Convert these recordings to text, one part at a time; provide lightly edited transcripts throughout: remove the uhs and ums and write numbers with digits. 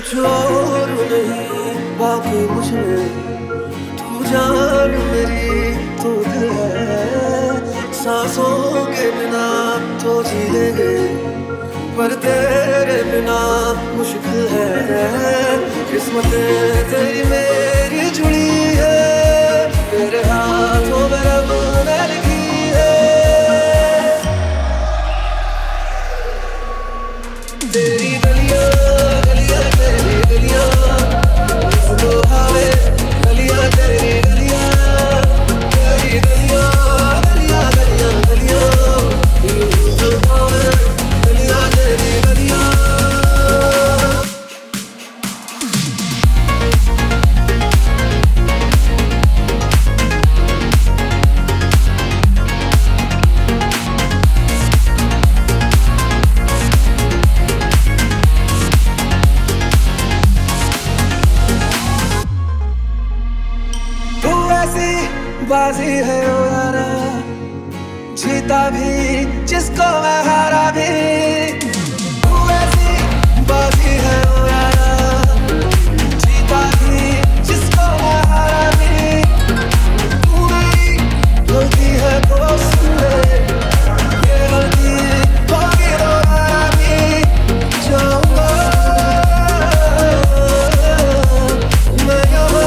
कुछ और नहीं बाकी मुझमें, तू जान मेरी तू दिल है। सांसों के बिना तो जी लेंगे पर तेरे बिना मुश्किल है। किस्मतें तेरी मेरी जुड़ी है, तेरे हाथों में रब ने लिखी है। तेरी गलियां गलियां तेरी गलियां, सुनो हवे गलियां तेरी गलियां, तेरी गलियां गलियां गलियां गलियां, सुनो हवे गलियां तेरी गलियां। बाजी है ओ यारा, जीता भी जिसको मैं हारा भी। तू ऐसी बाजी है ओ यारा, जीता भी जिसको मैं हारा भी। तू मेरी गलती है तो सुन ले, ये गलती होगी दोबारा भी। जाऊंगा मैं यहाँ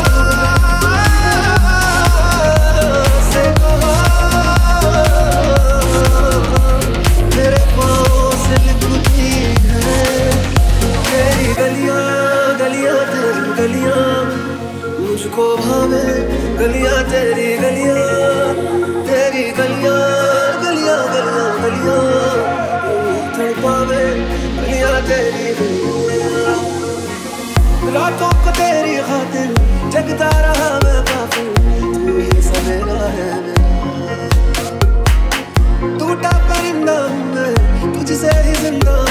गलियां, मुझको भावे गलियां तेरी गलियां, तेरी गलियां गलियां गलियां गलियां, तू पावे गलियां तेरी गलियां। रातों को तेरी खातिर जगता रहा मैं काफी, तू ही सवेरा है मेरा। टूटा परिंदा हूँ मैं, तुझसे ही जिंदा